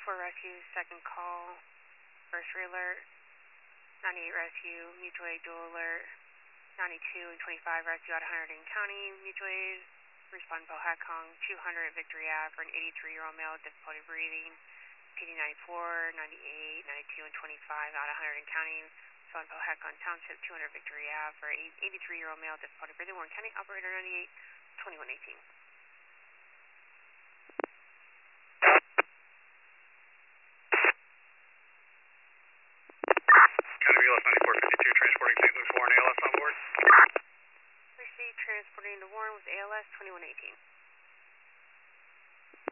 94 rescue, second call, first alert, 98 rescue, mutual aid dual alert, 92 and 25 rescue out of Hunterdon County, mutual aid, respond Bohacong, 200 Victory Ave for an 83-year-old male, difficulty breathing, PD 94, 98, 92 and 25 out of Hunterdon County, respond Bohacong Township, 200 Victory Ave for an 83-year-old male, difficulty breathing, Warren County, operator 98, 2118. County BLS 9452, transporting St. Louis Warren ALS on board. Receive transporting to Warren with ALS 2118.